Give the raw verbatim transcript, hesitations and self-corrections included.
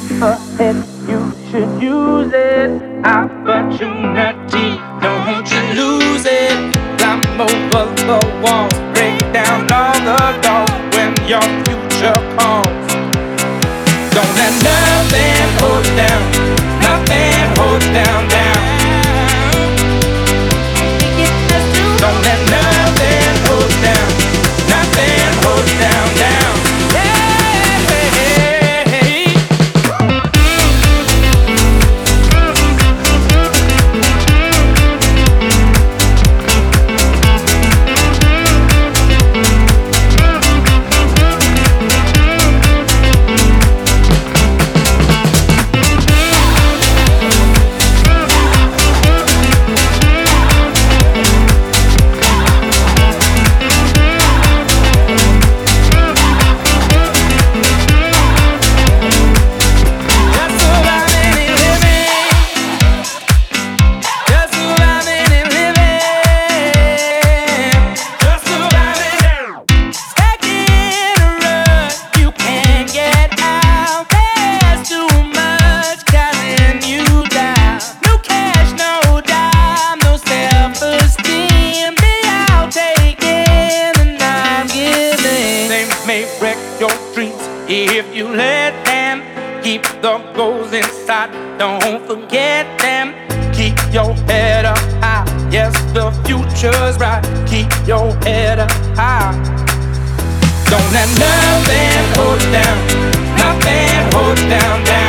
ahead, you should use it. Opportunity, don't you lose it. Climb over the walls, break down all the doors when your future calls. Don't let nothing hold you down, nothing hold you down, down. Don't let nothing hold you down, nothing hold you down, down. If you let them keep the goals inside, don't forget them. Keep your head up high. Yes, the future's bright. Keep your head up high. Don't let nothing hold you down. Nothing hold you down, down.